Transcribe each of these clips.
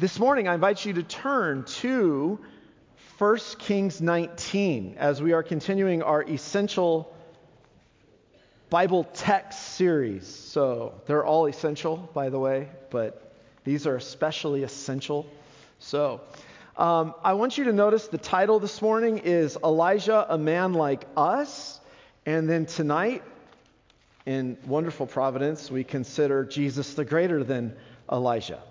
This morning, I invite you to turn to 1 Kings 19 as we are continuing our essential Bible text series. So they're all essential, by the way, but these are especially essential. So I want you to notice the title this morning is Elijah, a Man Like Us. And then tonight, in wonderful providence, we consider Jesus the greater than Elijah.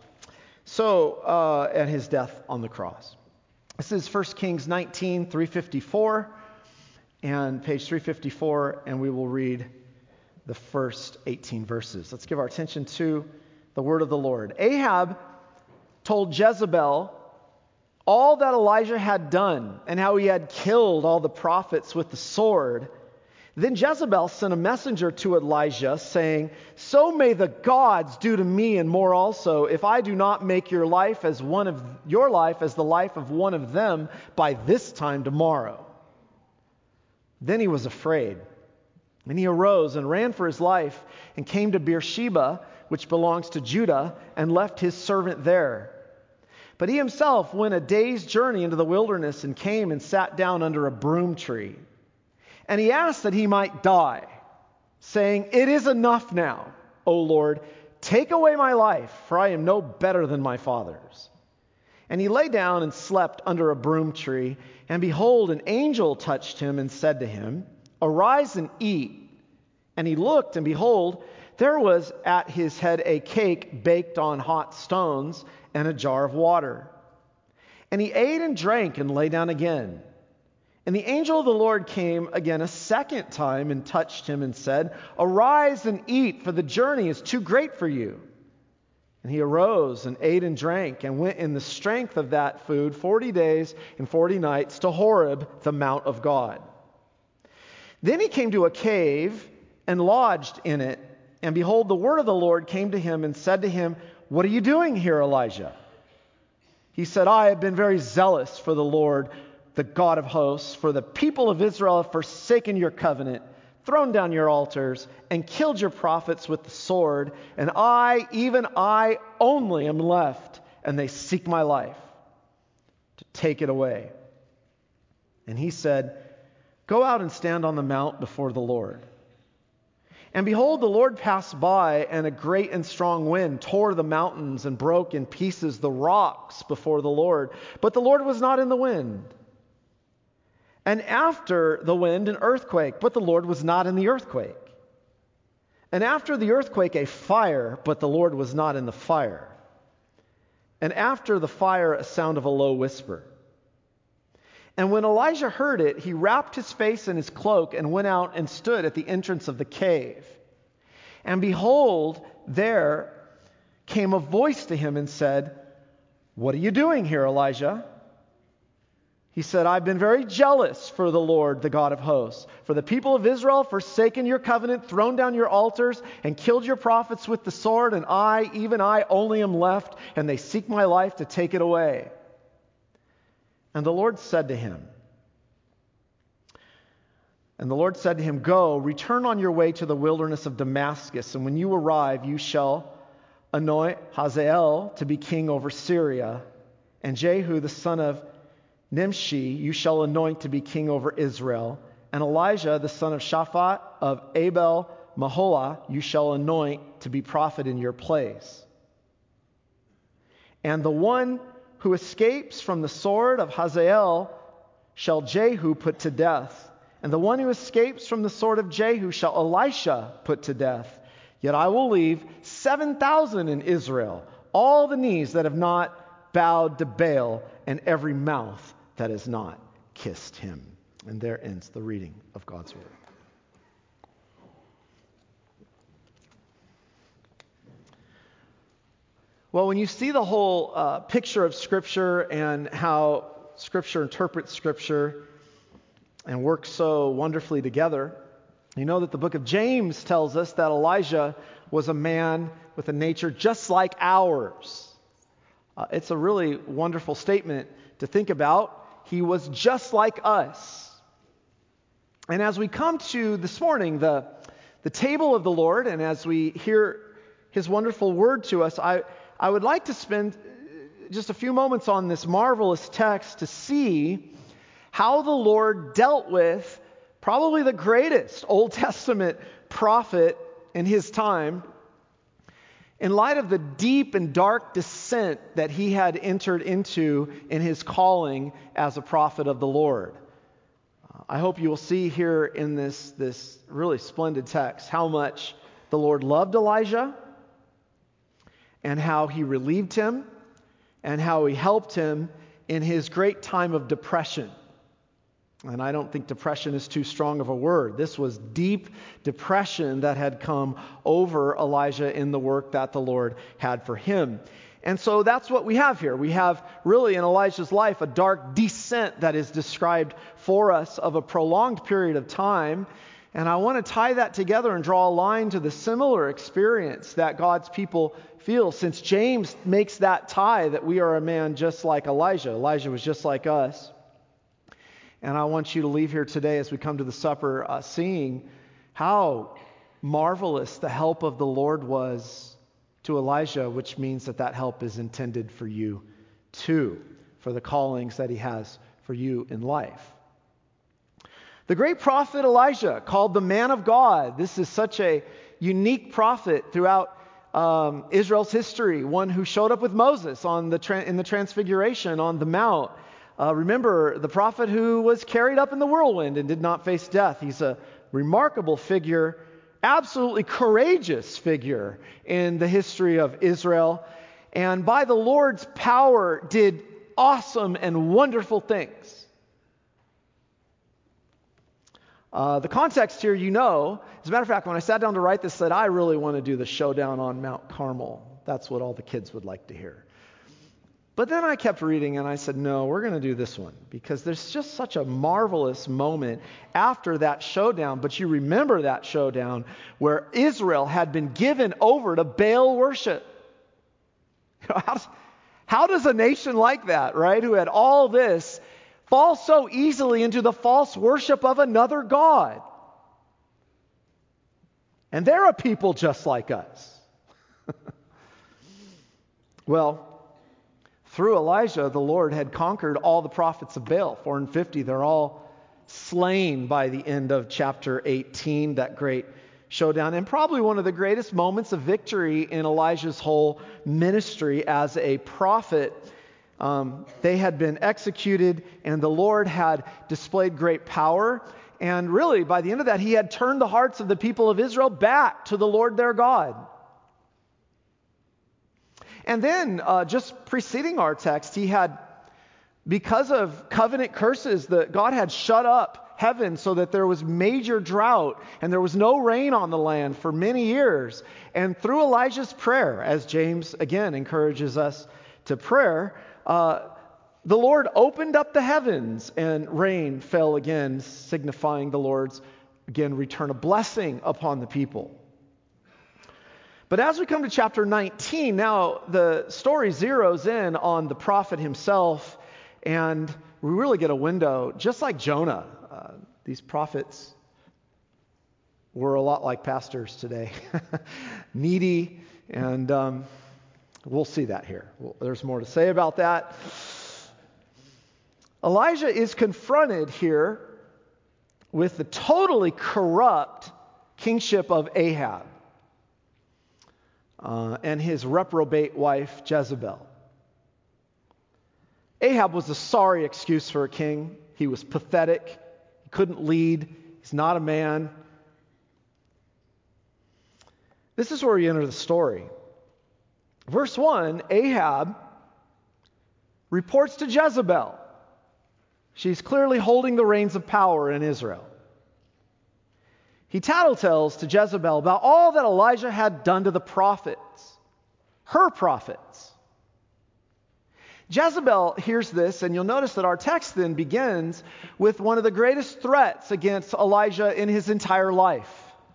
So, at his death on the cross. This is 1 Kings 19, 354, and page 354, and we will read the first 18 verses. Let's give our attention to the word of the Lord. Ahab told Jezebel all that Elijah had done and how he had killed all the prophets with the sword. Then Jezebel sent a messenger to Elijah saying, "So may the gods do to me and more also, if I do not make your life as the life of one of them by this time tomorrow." Then he was afraid, and he arose and ran for his life and came to Beersheba, which belongs to Judah, and left his servant there. But he himself went a day's journey into the wilderness and came and sat down under a broom tree. And he asked that he might die, saying, "It is enough now, O Lord, take away my life, for I am no better than my fathers." And he lay down and slept under a broom tree, and behold, an angel touched him and said to him, "Arise and eat." And he looked, and behold, there was at his head a cake baked on hot stones and a jar of water. And he ate and drank and lay down again. And the angel of the Lord came again a second time and touched him and said, "Arise and eat, for the journey is too great for you." And he arose and ate and drank and went in the strength of that food 40 days and 40 nights to Horeb, the mount of God. Then he came to a cave and lodged in it. And behold, the word of the Lord came to him and said to him, "What are you doing here, Elijah?" He said, "I have been very zealous for the Lord, the God of hosts, for the people of Israel have forsaken your covenant, thrown down your altars, and killed your prophets with the sword. And I, even I only, am left, and they seek my life to take it away." And he said, "Go out and stand on the mount before the Lord." And behold, the Lord passed by, and a great and strong wind tore the mountains and broke in pieces the rocks before the Lord. But the Lord was not in the wind. And after the wind, an earthquake, but the Lord was not in the earthquake. And after the earthquake, a fire, but the Lord was not in the fire. And after the fire, a sound of a low whisper. And when Elijah heard it, he wrapped his face in his cloak and went out and stood at the entrance of the cave. And behold, there came a voice to him and said, "What are you doing here, Elijah?" He said, "I've been very jealous for the Lord, the God of hosts. For the people of Israel have forsaken your covenant, thrown down your altars, and killed your prophets with the sword. And I, even I, only am left, and they seek my life to take it away." And the Lord said to him, "Go, return on your way to the wilderness of Damascus, and when you arrive, you shall anoint Hazael to be king over Syria, and Jehu the son of Nimshi you shall anoint to be king over Israel, and Elijah the son of Shaphat of Abel Maholah you shall anoint to be prophet in your place. And the one who escapes from the sword of Hazael shall Jehu put to death, and the one who escapes from the sword of Jehu shall Elisha put to death. Yet I will leave 7,000 in Israel, all the knees that have not bowed to Baal, and every mouth that has not kissed him." And there ends the reading of God's word. Well, when you see the whole picture of Scripture and how Scripture interprets Scripture and works so wonderfully together, you know that the book of James tells us that Elijah was a man with a nature just like ours. It's a really wonderful statement to think about. He was just like us. And as we come to this morning, the table of the Lord, and as we hear his wonderful word to us, I would like to spend just a few moments on this marvelous text to see how the Lord dealt with probably the greatest Old Testament prophet in his time in light of the deep and dark descent that he had entered into in his calling as a prophet of the Lord. I hope you will see here in this really splendid text how much the Lord loved Elijah and how he relieved him and how he helped him in his great time of depression. And I don't think depression is too strong of a word. This was deep depression that had come over Elijah in the work that the Lord had for him. And so that's what we have here. We have really in Elijah's life a dark descent that is described for us of a prolonged period of time. And I want to tie that together and draw a line to the similar experience that God's people feel, since James makes that tie that we are a man just like Elijah. Elijah was just like us. And I want you to leave here today as we come to the supper seeing how marvelous the help of the Lord was to Elijah, which means that help is intended for you too, for the callings that he has for you in life. The great prophet Elijah, called the man of God. This is such a unique prophet throughout Israel's history, one who showed up with Moses in the Transfiguration on the Mount. Remember, the prophet who was carried up in the whirlwind and did not face death. He's a remarkable figure, absolutely courageous figure in the history of Israel, and by the Lord's power did awesome and wonderful things. The context here, you know. As a matter of fact, when I sat down to write this, I said, I really want to do the showdown on Mount Carmel. That's what all the kids would like to hear. But then I kept reading and I said, no, we're going to do this one because there's just such a marvelous moment after that showdown. But you remember that showdown where Israel had been given over to Baal worship. You know, how does a nation like that, right, who had all this, fall so easily into the false worship of another god? And they're a people just like us. Well, through Elijah, the Lord had conquered all the prophets of Baal, 450. They're all slain by the end of chapter 18, that great showdown. And probably one of the greatest moments of victory in Elijah's whole ministry as a prophet. They had been executed, and the Lord had displayed great power. And really, by the end of that, he had turned the hearts of the people of Israel back to the Lord their God. And then, just preceding our text, he had, because of covenant curses, that God had shut up heaven so that there was major drought and there was no rain on the land for many years. And through Elijah's prayer, as James again encourages us to prayer, the Lord opened up the heavens and rain fell again, signifying the Lord's, again, return of blessing upon the people. But as we come to chapter 19, now the story zeroes in on the prophet himself, and we really get a window, just like Jonah. These prophets were a lot like pastors today, needy, and we'll see that here. There's more to say about that. Elijah is confronted here with the totally corrupt kingship of Ahab. And his reprobate wife, Jezebel. Ahab was a sorry excuse for a king. He was pathetic. He couldn't lead. He's not a man. This is where we enter the story. Verse 1, Ahab reports to Jezebel. She's clearly holding the reins of power in Israel. He tattletales to Jezebel about all that Elijah had done to the prophets, her prophets. Jezebel hears this, and you'll notice that our text then begins with one of the greatest threats against Elijah in his entire life.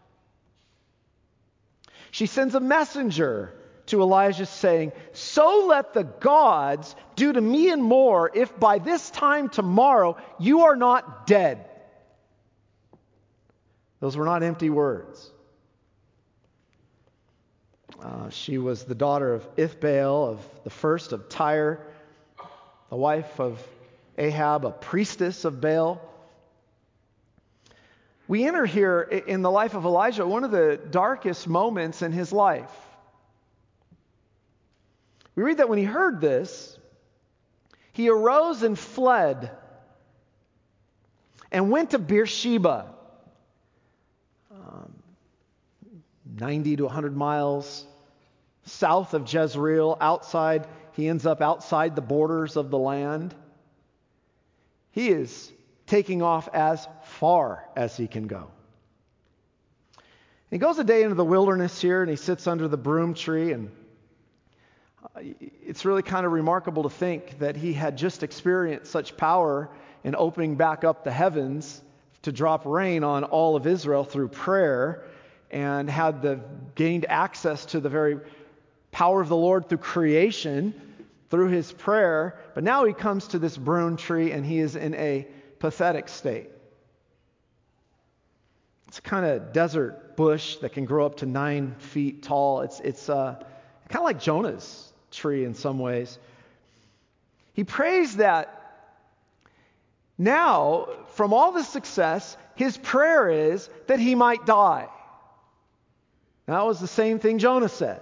She sends a messenger to Elijah saying, "So let the gods do to me and more if by this time tomorrow you are not dead." Those were not empty words. She was the daughter of Ithbaal, of the first of Tyre, the wife of Ahab, a priestess of Baal. We enter here in the life of Elijah one of the darkest moments in his life. We read that when he heard this, he arose and fled and went to Beersheba, 90 to 100 miles south of Jezreel, outside. He ends up outside the borders of the land. He is taking off as far as he can go. He goes a day into the wilderness here, and he sits under the broom tree, and it's really kind of remarkable to think that he had just experienced such power in opening back up the heavens to drop rain on all of Israel through prayer, and had gained access to the very power of the Lord through creation, through his prayer. But now he comes to this broom tree, and he is in a pathetic state. It's a kind of desert bush that can grow up to 9 feet tall. It's kind of like Jonah's tree in some ways. He prays that now, from all this success, his prayer is that he might die. That was the same thing Jonah said.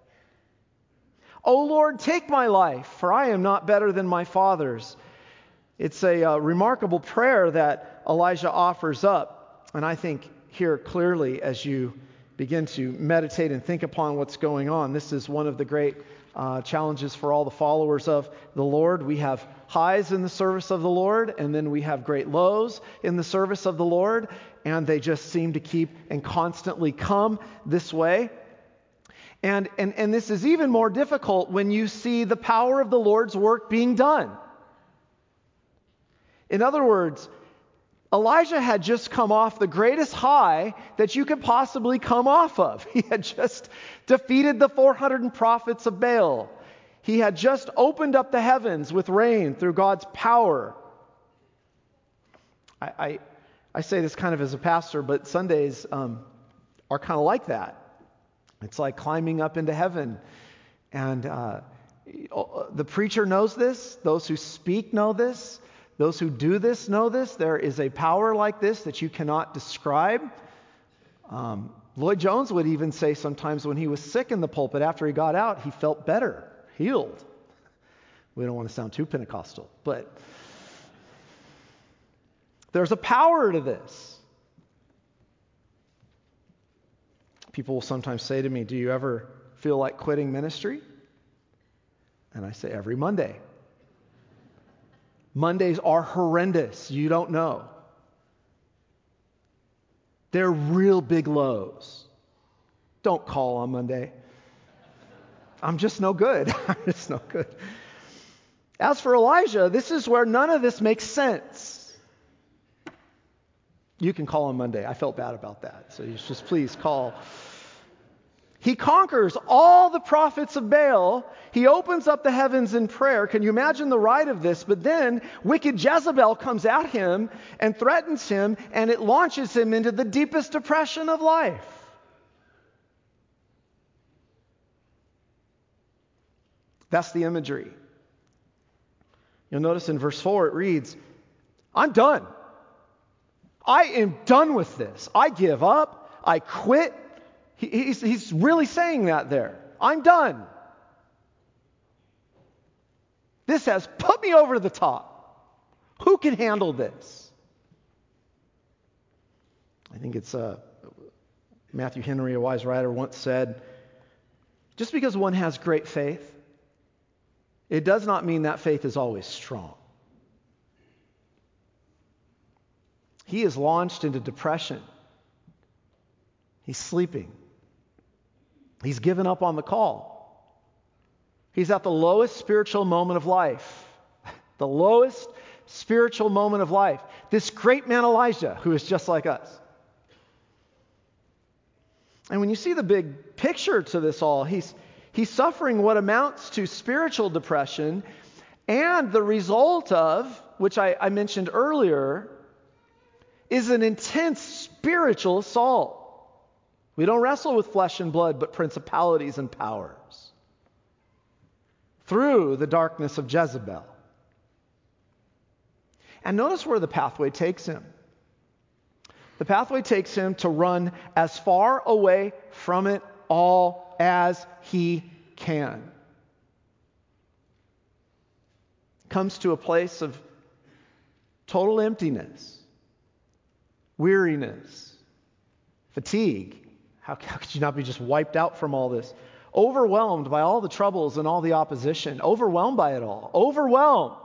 "O Lord, take my life, for I am not better than my fathers." It's a remarkable prayer that Elijah offers up. And I think here clearly, as you begin to meditate and think upon what's going on, this is one of the great challenges for all the followers of the Lord. We have highs in the service of the Lord, and then we have great lows in the service of the Lord, and they just seem to keep and constantly come this way. And this is even more difficult when you see the power of the Lord's work being done. In other words, Elijah had just come off the greatest high that you could possibly come off of. He had just defeated the 400 prophets of Baal. He had just opened up the heavens with rain through God's power. I say this kind of as a pastor, but Sundays are kind of like that. It's like climbing up into heaven. And the preacher knows this. Those who speak know this. Those who do this know this. There is a power like this that you cannot describe. Lloyd Jones would even say sometimes when he was sick in the pulpit, after he got out, he felt better, healed. We don't want to sound too Pentecostal, but there's a power to this. People will sometimes say to me, "Do you ever feel like quitting ministry?" And I say, every Monday. Mondays are horrendous. You don't know. They're real big lows. Don't call on Monday. I'm just no good. I'm just no good. As for Elijah, this is where none of this makes sense. You can call on Monday. I felt bad about that. So you just please call. He conquers all the prophets of Baal. He opens up the heavens in prayer. Can you imagine the ride of this? But then wicked Jezebel comes at him and threatens him, and it launches him into the deepest depression of life. That's the imagery. You'll notice in verse 4 it reads, "I'm done. I am done with this. I give up. I quit." He's really saying that there. I'm done. This has put me over the top. Who can handle this? I think it's Matthew Henry, a wise writer, once said, just because one has great faith, it does not mean that faith is always strong. He is launched into depression. He's sleeping. He's given up on the call. He's at the lowest spiritual moment of life. The lowest spiritual moment of life. This great man Elijah, who is just like us. And when you see the big picture to this all, he's suffering what amounts to spiritual depression, and the result of, which I mentioned earlier, is an intense spiritual assault. We don't wrestle with flesh and blood, but principalities and powers. Through the darkness of Jezebel. And notice where the pathway takes him. The pathway takes him to run as far away from it all as he can. Comes to a place of total emptiness, weariness, fatigue. How could you not be just wiped out from all this? Overwhelmed by all the troubles and all the opposition. Overwhelmed by it all. Overwhelmed.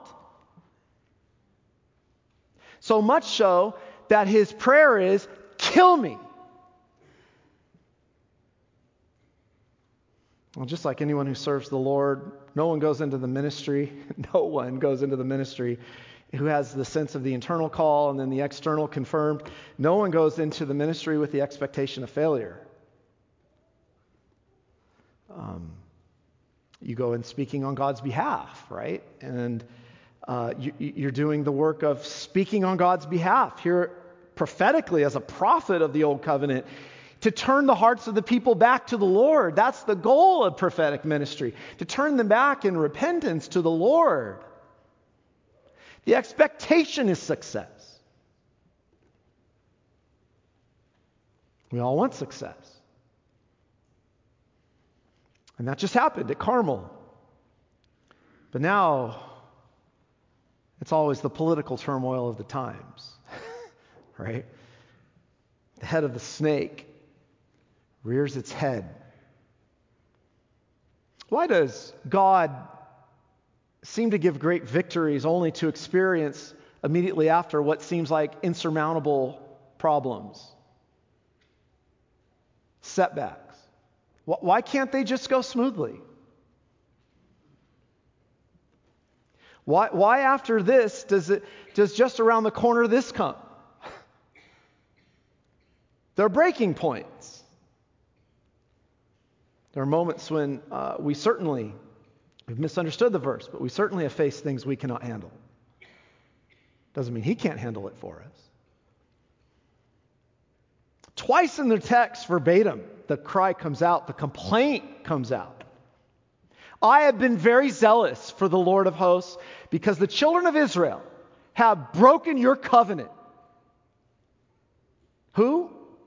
So much so that his prayer is, kill me. Well, just like anyone who serves the Lord, no one goes into the ministry who has the sense of the internal call and then the external confirmed. No one goes into the ministry with the expectation of failure. You go in speaking on God's behalf, right? And you're doing the work of speaking on God's behalf here prophetically as a prophet of the Old Covenant to turn the hearts of the people back to the Lord. That's the goal of prophetic ministry, to turn them back in repentance to the Lord. The expectation is success. We all want success. And that just happened at Carmel. But now, it's always the political turmoil of the times, right? The head of the snake rears its head. Why does God seem to give great victories only to experience immediately after what seems like insurmountable problems? Setbacks. Why can't they just go smoothly? Why after this does just around the corner this come? There are breaking points. There are moments when we've misunderstood the verse, but we certainly have faced things we cannot handle. Doesn't mean he can't handle it for us. Twice in the text, verbatim, the cry comes out, the complaint comes out. I have been very zealous for the Lord of hosts because the children of Israel have broken your covenant. Who?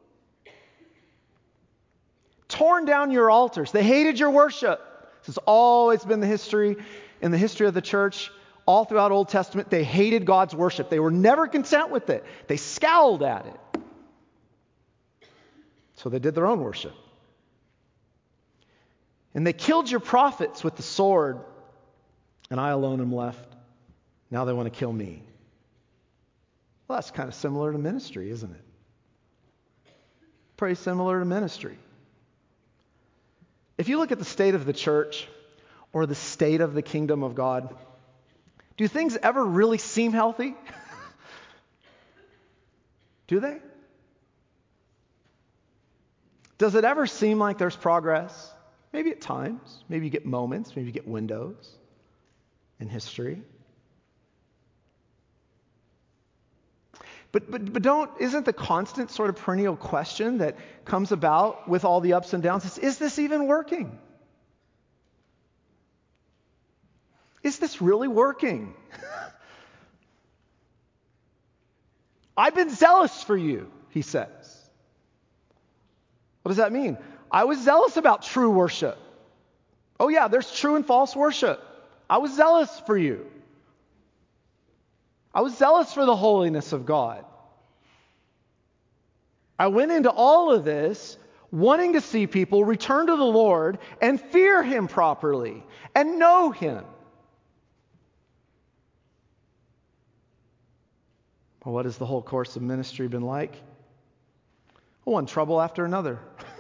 Torn down your altars. They hated your worship. This has always been in the history of the church, all throughout Old Testament. They hated God's worship. They were never content with it. They scowled at it. So they did their own worship. And they killed your prophets with the sword, and I alone am left. Now they want to kill me. Well, that's kind of similar to ministry, isn't it? Pretty similar to ministry. If you look at the state of the church or the state of the kingdom of God, do things ever really seem healthy? Do they? Does it ever seem like there's progress? Maybe at times. Maybe you get moments. Maybe you get windows in history. But isn't the constant sort of perennial question that comes about with all the ups and downs, is this even working? Is this really working? I've been zealous for you, he says. What does that mean? I was zealous about true worship. Oh yeah, there's true and false worship. I was zealous for you. I was zealous for the holiness of God. I went into all of this wanting to see people return to the Lord and fear Him properly and know Him. Well, what has the whole course of ministry been like? One trouble after another.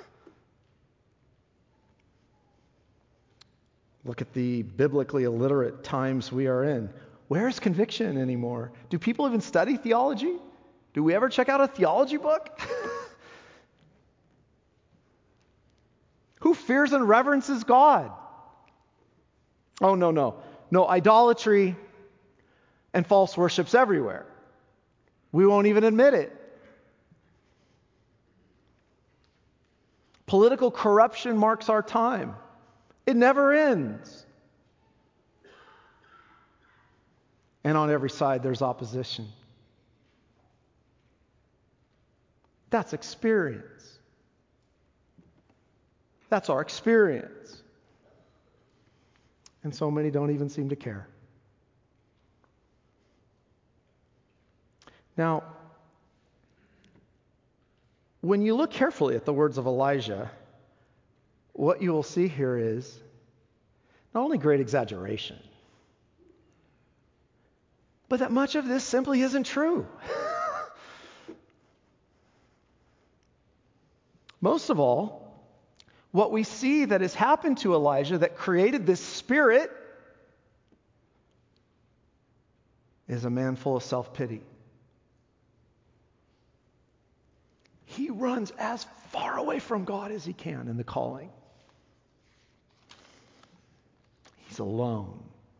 Look at the biblically illiterate times we are in. Where is conviction anymore? Do people even study theology? Do we ever check out a theology book? Who fears and reverences God? Oh, no. No, idolatry and false worship's everywhere. We won't even admit it. Political corruption marks our time. It never ends. And on every side, there's opposition. That's experience. That's our experience. And so many don't even seem to care. Now, when you look carefully at the words of Elijah, what you will see here is not only great exaggeration, but that much of this simply isn't true. Most of all, what we see that has happened to Elijah that created this spirit is a man full of self-pity. He runs as far away from God as he can in the calling. He's alone.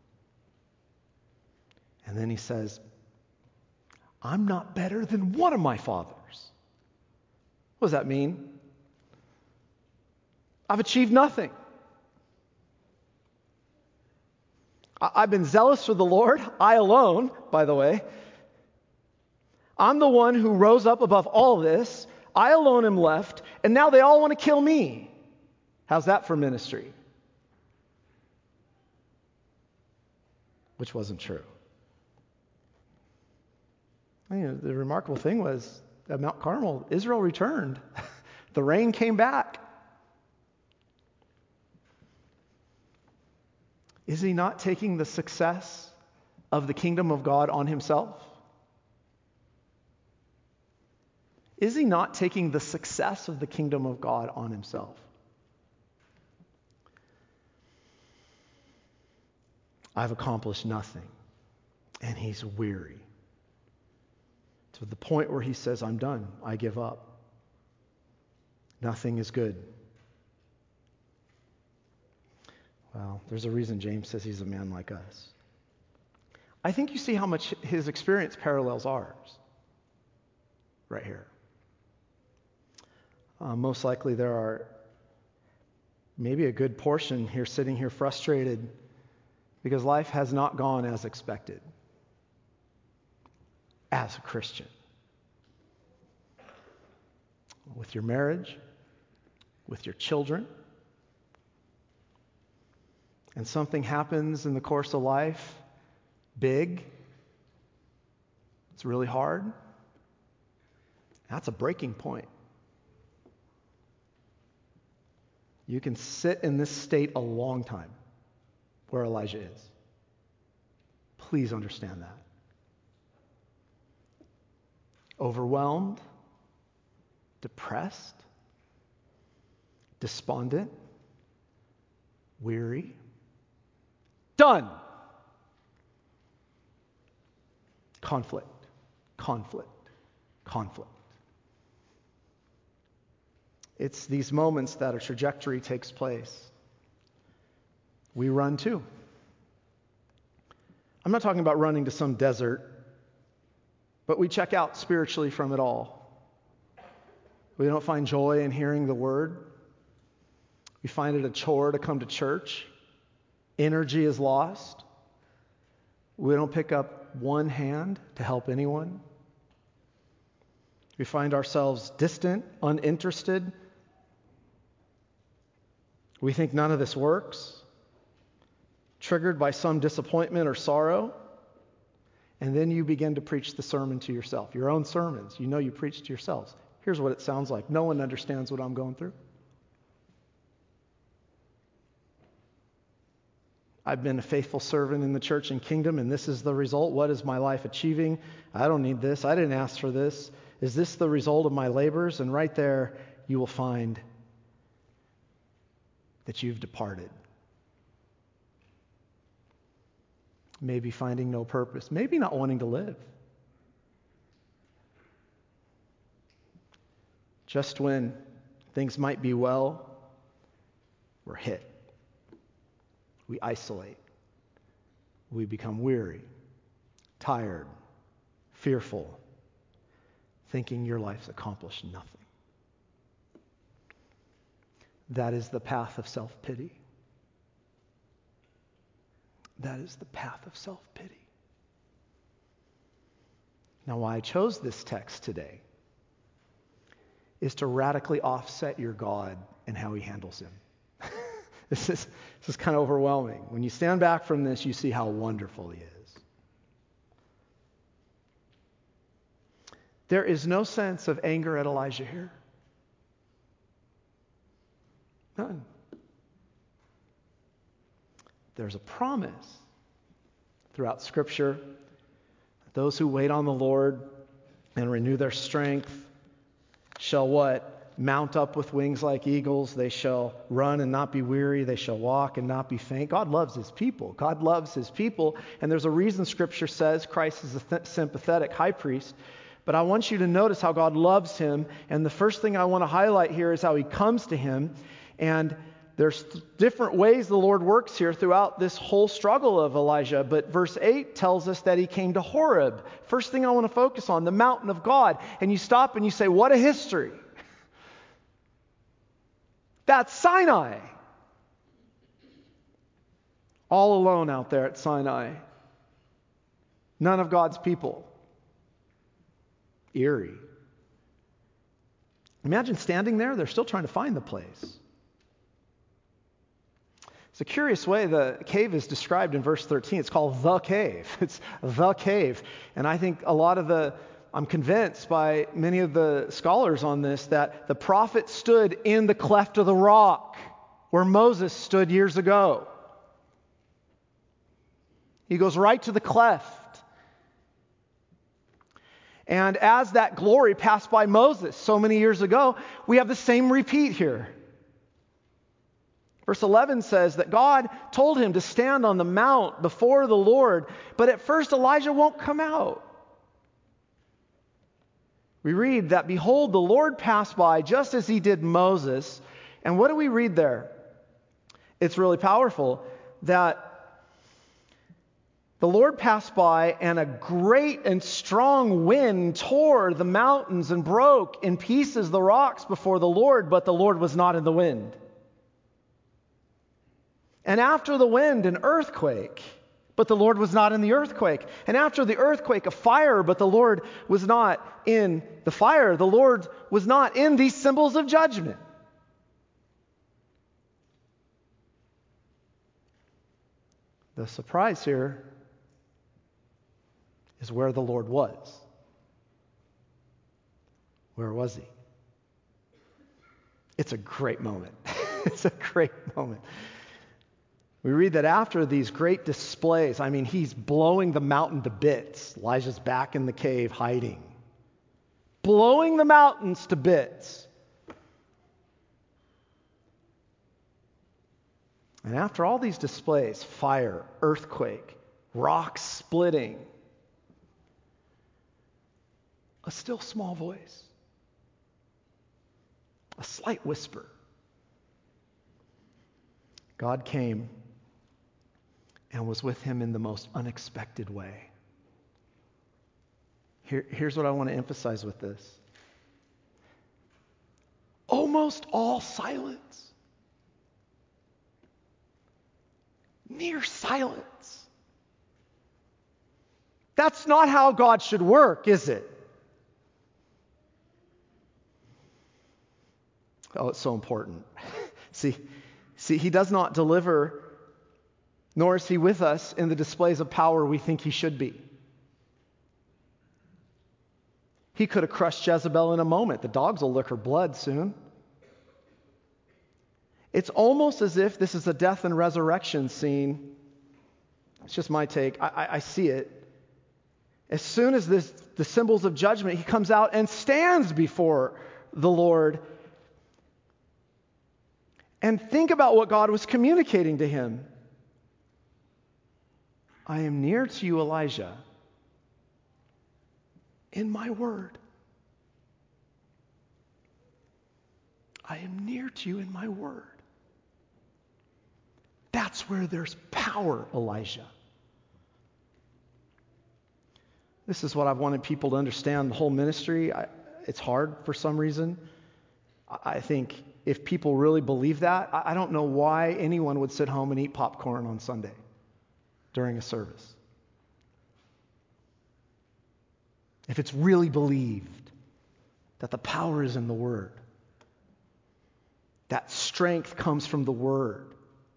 And then he says, I'm not better than one of my fathers. What does that mean? I've achieved nothing. I've been zealous for the Lord, I alone, by the way. I'm the one who rose up above all this. I alone am left, and now they all want to kill me. How's that for ministry? Which wasn't true. The remarkable thing was at Mount Carmel, Israel returned. The rain came back. Is he not taking the success of the kingdom of God on himself? Is he not taking the success of the kingdom of God on himself? I've accomplished nothing. And he's weary. To the point where he says, I'm done. I give up. Nothing is good. Well, there's a reason James says he's a man like us. I think you see how much his experience parallels ours. Right here. Most likely there are maybe a good portion here sitting here frustrated because life has not gone as expected as a Christian. With your marriage, with your children, and something happens in the course of life, big, it's really hard. That's a breaking point. You can sit in this state a long time, where Elijah is. Please understand that. Overwhelmed, depressed, despondent, weary, done. Conflict, conflict, conflict. It's these moments that a trajectory takes place. We run too. I'm not talking about running to some desert, but we check out spiritually from it all. We don't find joy in hearing the word. We find it a chore to come to church. Energy is lost. We don't pick up one hand to help anyone. We find ourselves distant, uninterested. We think none of this works, triggered by some disappointment or sorrow, and then you begin to preach the sermon to yourself, your own sermons. You know you preach to yourselves. Here's what it sounds like. No one understands what I'm going through. I've been a faithful servant in the church and kingdom, and this is the result. What is my life achieving? I don't need this. I didn't ask for this. Is this the result of my labors? And right there, you will find that you've departed. Maybe finding no purpose. Maybe not wanting to live. Just when things might be well, we're hit. We isolate. We become weary, tired, fearful, thinking your life's accomplished nothing. That is the path of self-pity. That is the path of self-pity. Now, why I chose this text today is to radically offset your God and how he handles him. This is kind of overwhelming. When you stand back from this, you see how wonderful he is. There is no sense of anger at Elijah here. None. There's a promise throughout Scripture. Those who wait on the Lord and renew their strength shall what? Mount up with wings like eagles. They shall run and not be weary. They shall walk and not be faint. God loves his people. God loves his people. And there's a reason Scripture says Christ is a sympathetic high priest. But I want you to notice how God loves him. And the first thing I want to highlight here is how he comes to him. And there's different ways the Lord works here throughout this whole struggle of Elijah. But verse 8 tells us that he came to Horeb. First thing I want to focus on, the mountain of God. And you stop and you say, what a history. That's Sinai. All alone out there at Sinai. None of God's people. Eerie. Imagine standing there. They're still trying to find the place. It's a curious way the cave is described in verse 13. It's called the cave. It's the cave. And I think I'm convinced by many of the scholars on this that the prophet stood in the cleft of the rock where Moses stood years ago. He goes right to the cleft. And as that glory passed by Moses so many years ago, we have the same repeat here. Verse 11 says that God told him to stand on the mount before the Lord, but at first Elijah won't come out. We read that, behold, the Lord passed by just as he did Moses. And what do we read there? It's really powerful that the Lord passed by and a great and strong wind tore the mountains and broke in pieces the rocks before the Lord, but the Lord was not in the wind. And after the wind, an earthquake, but the Lord was not in the earthquake. And after the earthquake, a fire, but the Lord was not in the fire. The Lord was not in these symbols of judgment. The surprise here is where the Lord was. Where was he? It's a great moment. It's a great moment. We read that after these great displays, he's blowing the mountain to bits. Elijah's back in the cave hiding. Blowing the mountains to bits. And after all these displays, fire, earthquake, rocks splitting, a still small voice, a slight whisper. God came and was with him in the most unexpected way. Here's what I want to emphasize with this. Almost all silence. Near silence. That's not how God should work, is it? Oh, it's so important. See, he does not deliver, nor is he with us in the displays of power we think he should be. He could have crushed Jezebel in a moment. The dogs will lick her blood soon. It's almost as if this is a death and resurrection scene. It's just my take. I see it. As soon as the symbols of judgment, he comes out and stands before the Lord. And think about what God was communicating to him. I am near to you, Elijah, in my word. I am near to you in my word. That's where there's power, Elijah. This is what I've wanted people to understand the whole ministry. It's hard for some reason. I think if people really believe that, I don't know why anyone would sit home and eat popcorn on Sunday during a service. If it's really believed that the power is in the Word, that strength comes from the Word.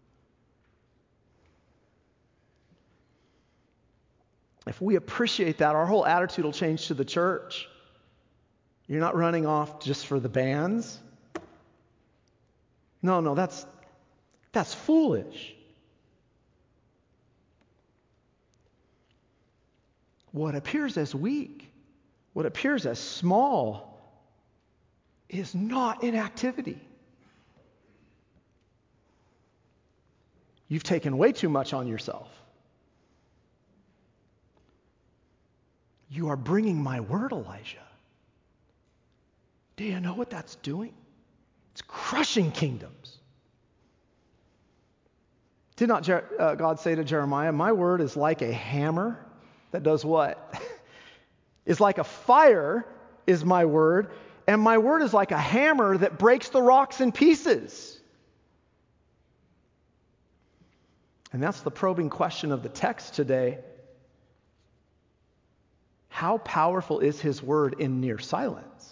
If we appreciate that, our whole attitude will change to the church. You're not running off just for the bands. No, that's foolish. What appears as weak, what appears as small, is not inactivity. You've taken way too much on yourself. You are bringing my word, Elijah. Do you know what that's doing? It's crushing kingdoms. Did not God say to Jeremiah, my word is like a hammer that does what? Is like a fire is my word, and my word is like a hammer that breaks the rocks in pieces. And that's the probing question of the text today. How powerful is his word in near silence?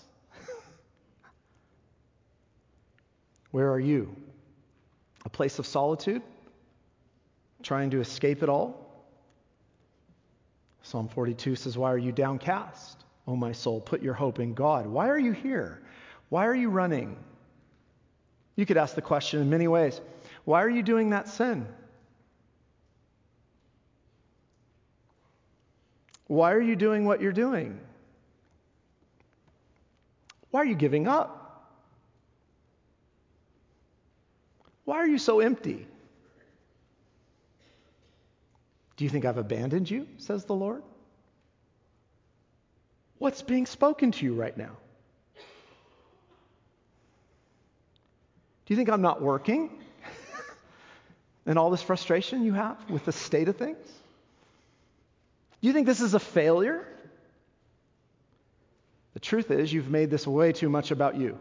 Where are you? A place of solitude? Trying to escape it all? Psalm 42 says, why are you downcast, O my soul? Put your hope in God. Why are you here? Why are you running? You could ask the question in many ways. Why are you doing that sin? Why are you doing what you're doing? Why are you giving up? Why are you so empty? Do you think I've abandoned you, says the Lord? What's being spoken to you right now? Do you think I'm not working? And all this frustration you have with the state of things? Do you think this is a failure? The truth is, you've made this way too much about you.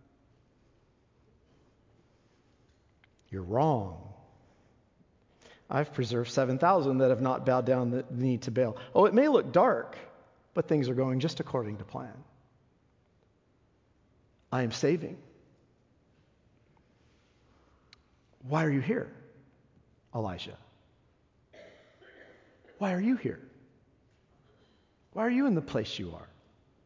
You're wrong. I've preserved 7,000 that have not bowed down the knee to Baal. Oh, it may look dark, but things are going just according to plan. I am saving. Why are you here, Elijah? Why are you here? Why are you in the place you are?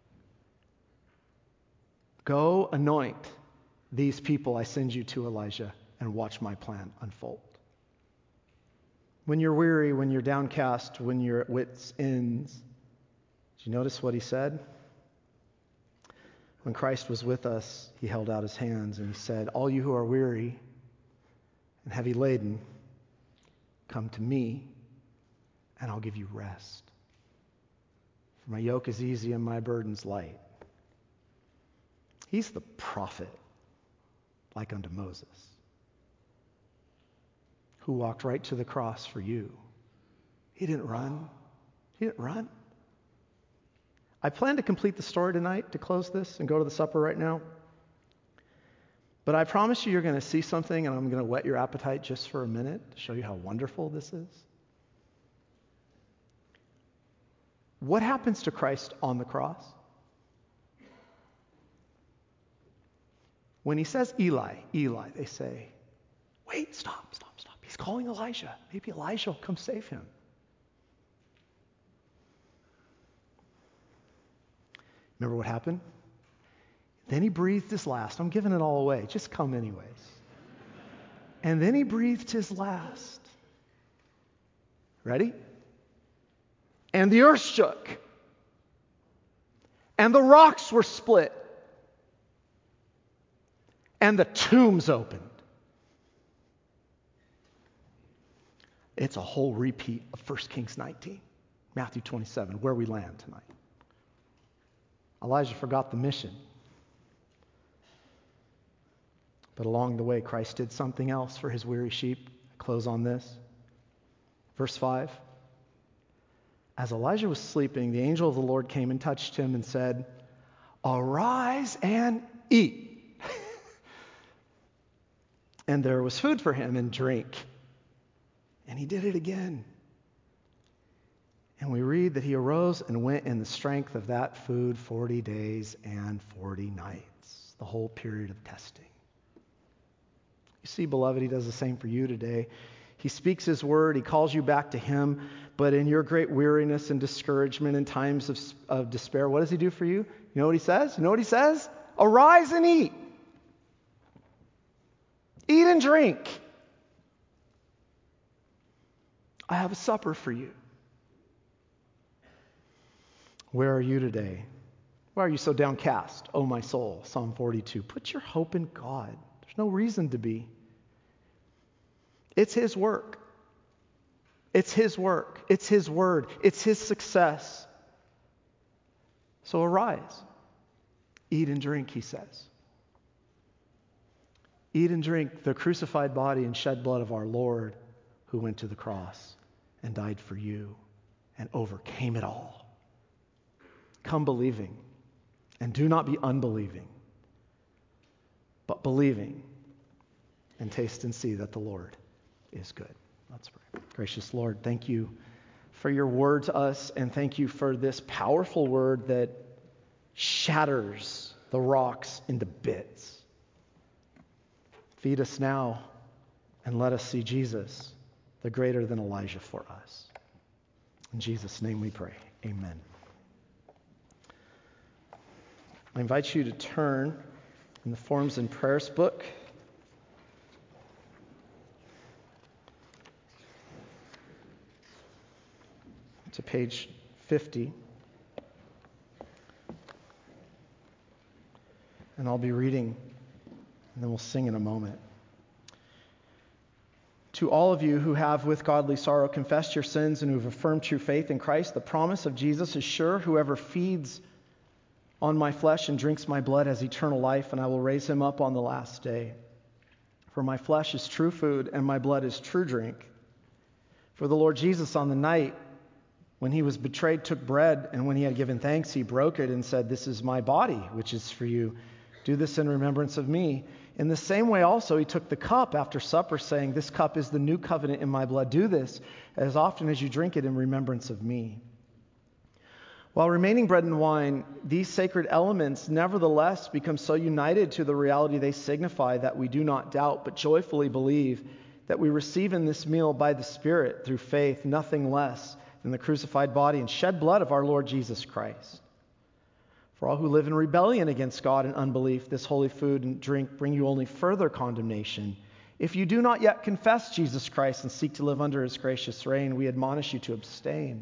Go anoint these people I send you to, Elijah, and watch my plan unfold. When you're weary, when you're downcast, when you're at wit's ends, did you notice what he said? When Christ was with us, he held out his hands and he said, all you who are weary and heavy laden, come to me and I'll give you rest. For my yoke is easy and my burden's light. He's the prophet, like unto Moses, who walked right to the cross for you. He didn't run. He didn't run. I plan to complete the story tonight to close this and go to the supper right now. But I promise you, you're going to see something, and I'm going to whet your appetite just for a minute to show you how wonderful this is. What happens to Christ on the cross? When he says, Eli, Eli, they say, wait, stop. He's calling Elijah. Maybe Elijah will come save him. Remember what happened? Then he breathed his last. I'm giving it all away. Just come anyways. And then he breathed his last. Ready? And the earth shook. And the rocks were split. And the tombs opened. It's a whole repeat of 1 Kings 19, Matthew 27, where we land tonight. Elijah forgot the mission. But along the way, Christ did something else for his weary sheep. I close on this. Verse 5. As Elijah was sleeping, the angel of the Lord came and touched him and said, arise and eat. And there was food for him and drink. And he did it again. And we read that he arose and went in the strength of that food 40 days and 40 nights, the whole period of testing. You see, beloved, he does the same for you today. He speaks his word. He calls you back to him. But in your great weariness and discouragement and times of despair, what does he do for you? You know what he says? You know what he says? Arise and eat. Eat and drink. I have a supper for you. Where are you today? Why are you so downcast, O my soul? Psalm 42. Put your hope in God. There's no reason to be. It's his work. It's his work. It's his word. It's his success. So arise. Eat and drink, he says. Eat and drink the crucified body and shed blood of our Lord, who went to the cross and died for you and overcame it all. Come believing, and do not be unbelieving, but believing, and taste and see that the Lord is good. Let's pray. Gracious Lord, thank you for your word to us, and thank you for this powerful word that shatters the rocks into bits. Feed us now, and let us see Jesus, the greater than Elijah, for us. In Jesus' name we pray. Amen. I invite you to turn in the Forms and Prayers book to page 50. And I'll be reading, and then we'll sing in a moment. To all of you who have with godly sorrow confessed your sins and who have affirmed true faith in Christ, the promise of Jesus is sure. Whoever feeds on my flesh and drinks my blood has eternal life, and I will raise him up on the last day. For my flesh is true food, and my blood is true drink. For the Lord Jesus, on the night when he was betrayed, took bread, and when he had given thanks, he broke it and said, "This is my body, which is for you. Do this in remembrance of me." In the same way also he took the cup after supper, saying, "This cup is the new covenant in my blood. Do this as often as you drink it in remembrance of me." While remaining bread and wine, these sacred elements nevertheless become so united to the reality they signify that we do not doubt, but joyfully believe that we receive in this meal by the Spirit, through faith, nothing less than the crucified body and shed blood of our Lord Jesus Christ. For all who live in rebellion against God and unbelief, this holy food and drink bring you only further condemnation. If you do not yet confess Jesus Christ and seek to live under his gracious reign, we admonish you to abstain.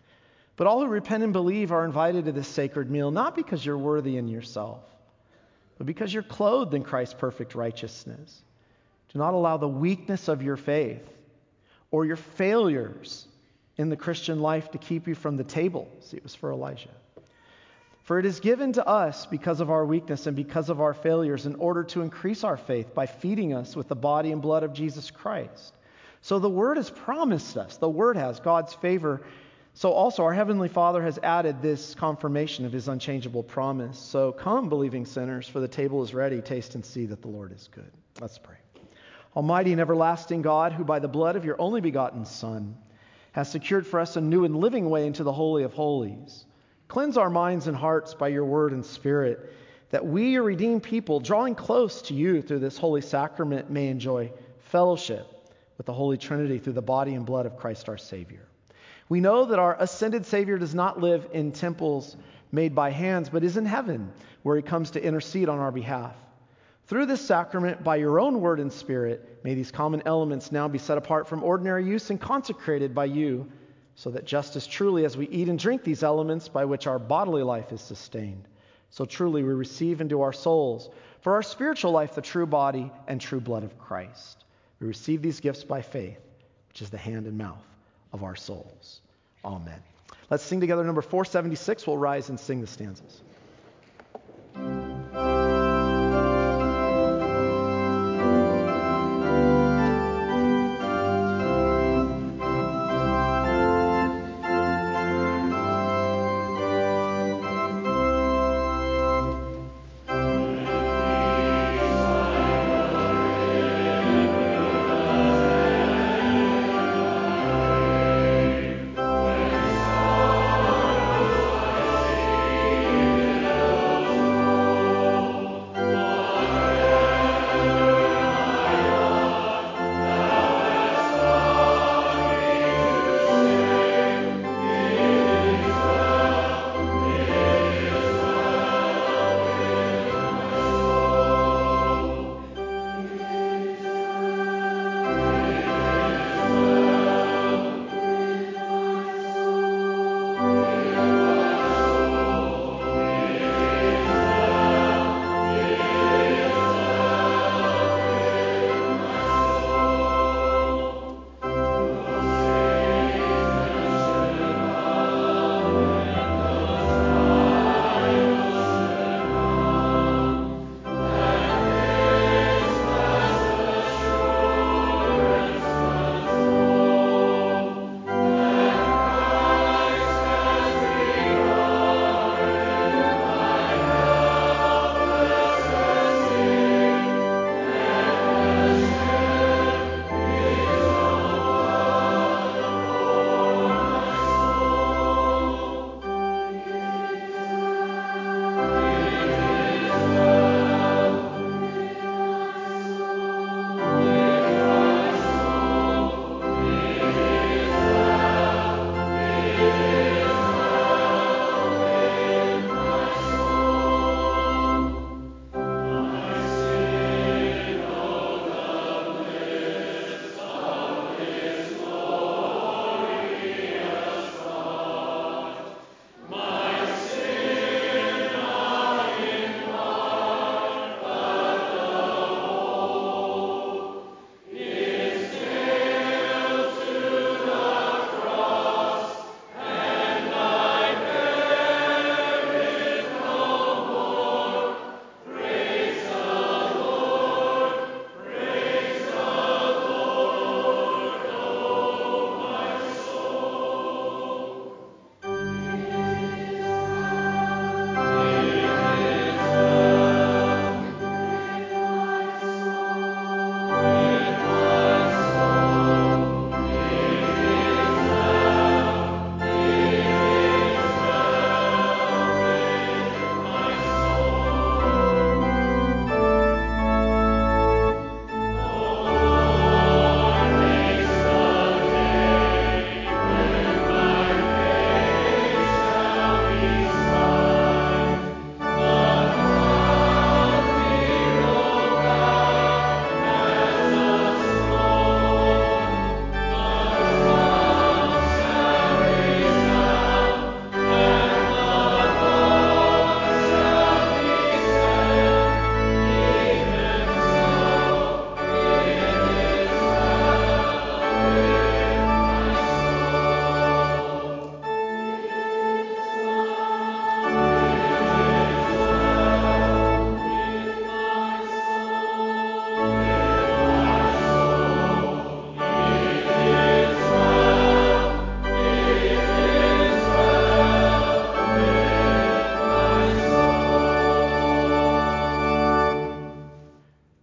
But all who repent and believe are invited to this sacred meal, not because you're worthy in yourself, but because you're clothed in Christ's perfect righteousness. Do not allow the weakness of your faith or your failures in the Christian life to keep you from the table. See, it was for Elijah. For it is given to us because of our weakness and because of our failures in order to increase our faith by feeding us with the body and blood of Jesus Christ. So the Word has promised us, the Word has God's favor. So also our Heavenly Father has added this confirmation of his unchangeable promise. So come, believing sinners, for the table is ready. Taste and see that the Lord is good. Let's pray. Almighty and everlasting God, who by the blood of your only begotten Son has secured for us a new and living way into the Holy of Holies, cleanse our minds and hearts by your word and Spirit, that we, your redeemed people, drawing close to you through this holy sacrament, may enjoy fellowship with the Holy Trinity through the body and blood of Christ our Savior. We know that our ascended Savior does not live in temples made by hands, but is in heaven, where he comes to intercede on our behalf. Through this sacrament, by your own word and Spirit, may these common elements now be set apart from ordinary use and consecrated by you, so that just as truly as we eat and drink these elements by which our bodily life is sustained, so truly we receive into our souls, for our spiritual life, the true body and true blood of Christ. We receive these gifts by faith, which is the hand and mouth of our souls. Amen. Let's sing together number 476. We'll rise and sing the stanzas.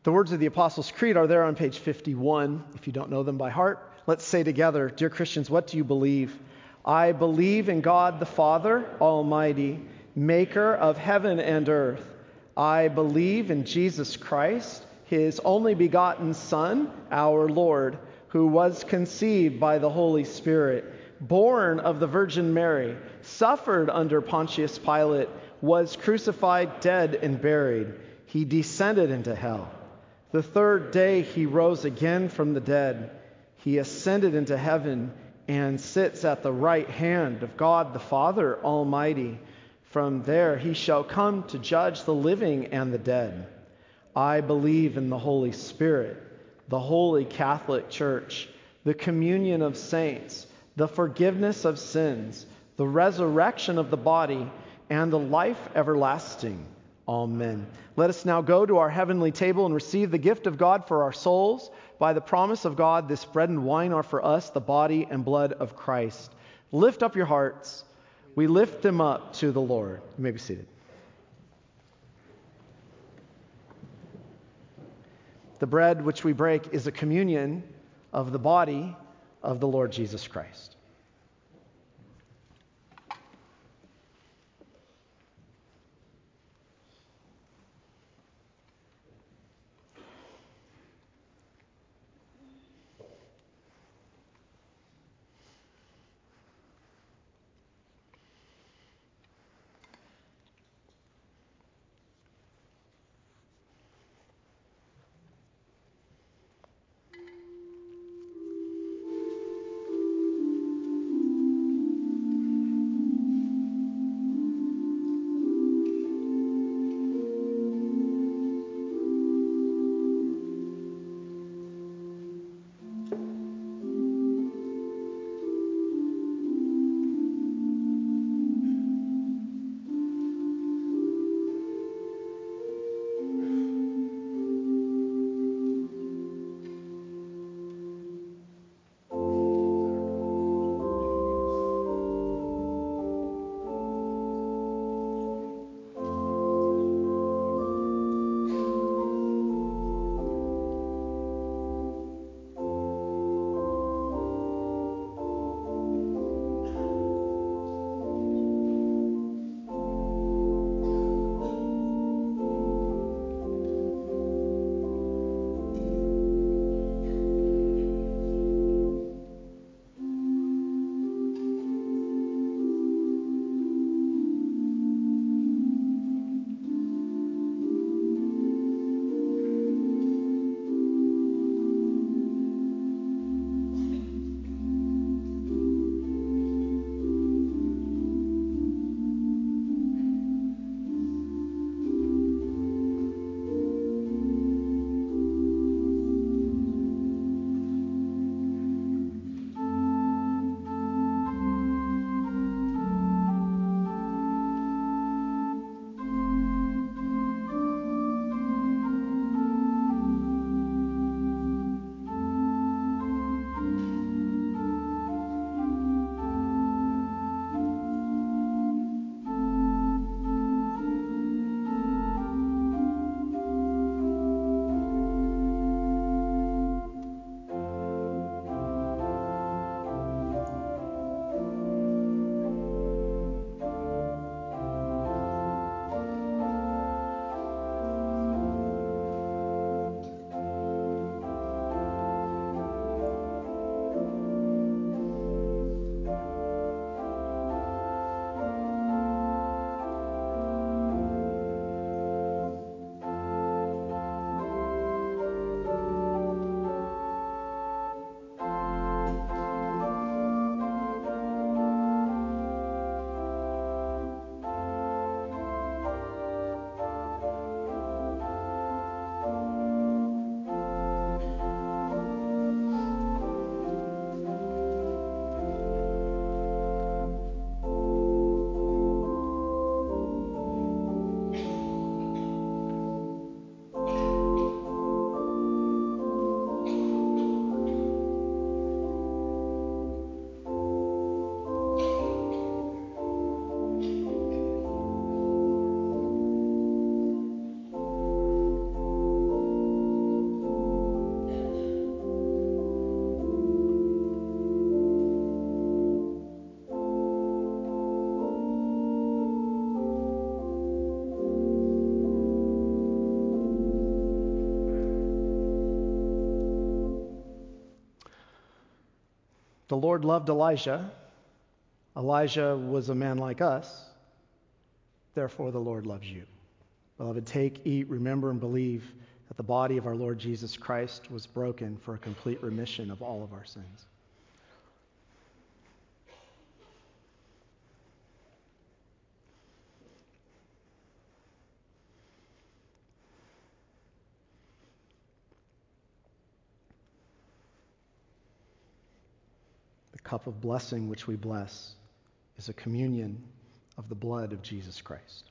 The words of the Apostles' Creed are there on page 51, if you don't know them by heart. Let's say together, dear Christians, what do you believe? I believe in God the Father Almighty, maker of heaven and earth. I believe in Jesus Christ, his only begotten Son, our Lord, who was conceived by the Holy Spirit, born of the Virgin Mary, suffered under Pontius Pilate, was crucified, dead, and buried. He descended into hell. The third day he rose again from the dead. He ascended into heaven and sits at the right hand of God the Father Almighty. From there he shall come to judge the living and the dead. I believe in the Holy Spirit, the Holy Catholic Church, the communion of saints, the forgiveness of sins, the resurrection of the body, and the life everlasting. Amen. Let us now go to our heavenly table and receive the gift of God for our souls. By the promise of God, this bread and wine are for us the body and blood of Christ. Lift up your hearts. We lift them up to the Lord. You may be seated. The bread which we break is a communion of the body of the Lord Jesus Christ. the Lord loved Elijah. Elijah was a man like us. Therefore, the Lord loves you. Beloved, take, eat, remember, and believe that the body of our Lord Jesus Christ was broken for a complete remission of all of our sins. The cup of blessing which we bless is a communion of the blood of Jesus Christ.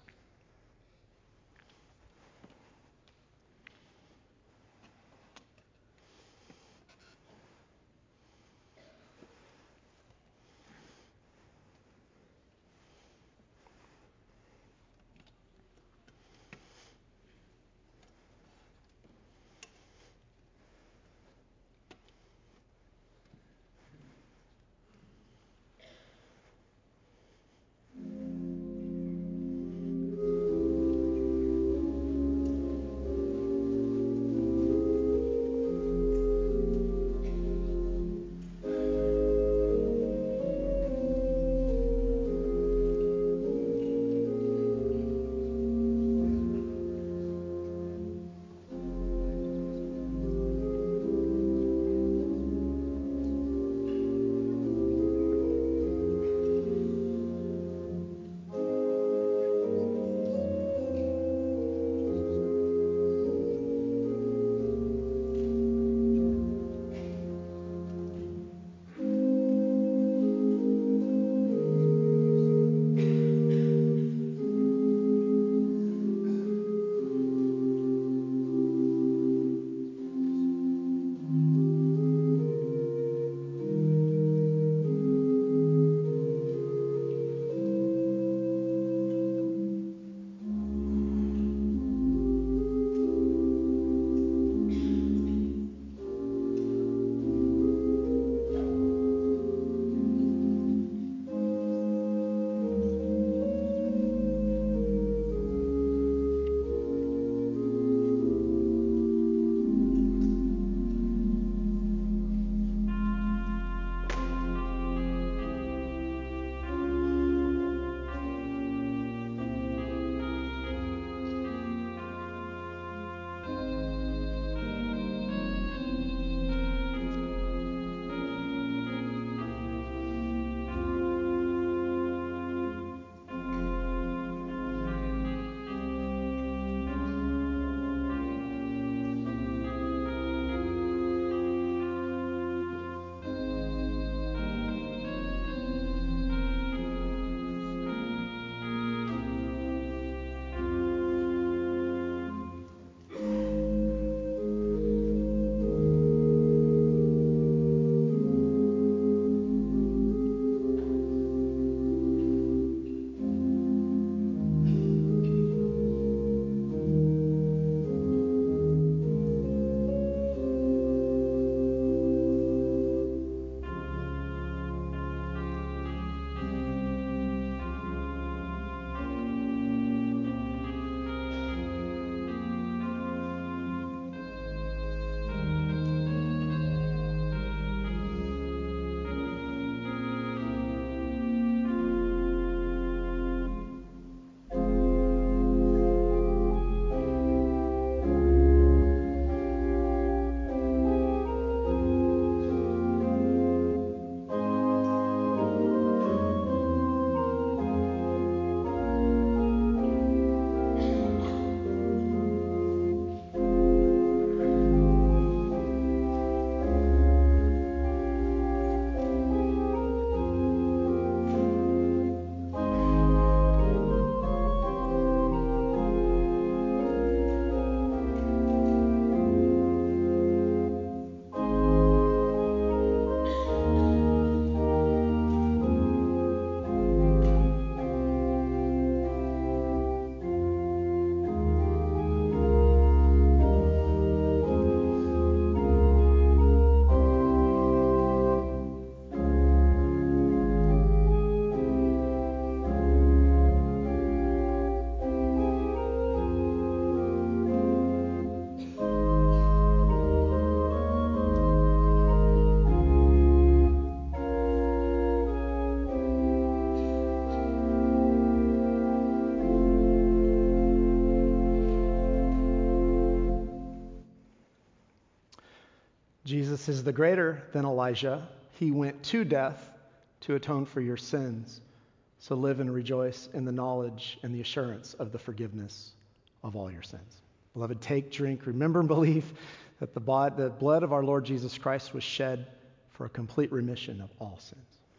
Jesus is the greater than Elijah. He went to death to atone for your sins. So live and rejoice in the knowledge and the assurance of the forgiveness of all your sins. Beloved, take, drink, remember and believe that the blood of our Lord Jesus Christ was shed for a complete remission of all sins.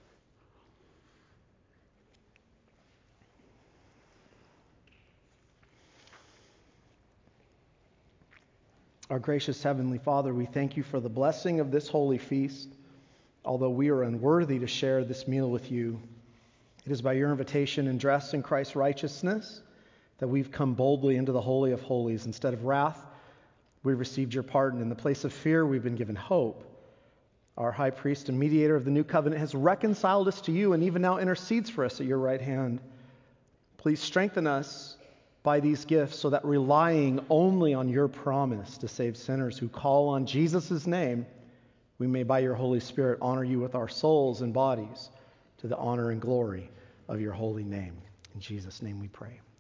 Our gracious Heavenly Father, we thank you for the blessing of this holy feast. Although we are unworthy to share this meal with you, it is by your invitation and dressed in Christ's righteousness that we've come boldly into the Holy of Holies. Instead of wrath, we've received your pardon. In the place of fear, we've been given hope. Our high priest and mediator of the new covenant has reconciled us to you and even now intercedes for us at your right hand. Please strengthen us by these gifts so that relying only on your promise to save sinners who call on Jesus' name, we may by your Holy Spirit honor you with our souls and bodies to the honor and glory of your holy name. In Jesus' name we pray.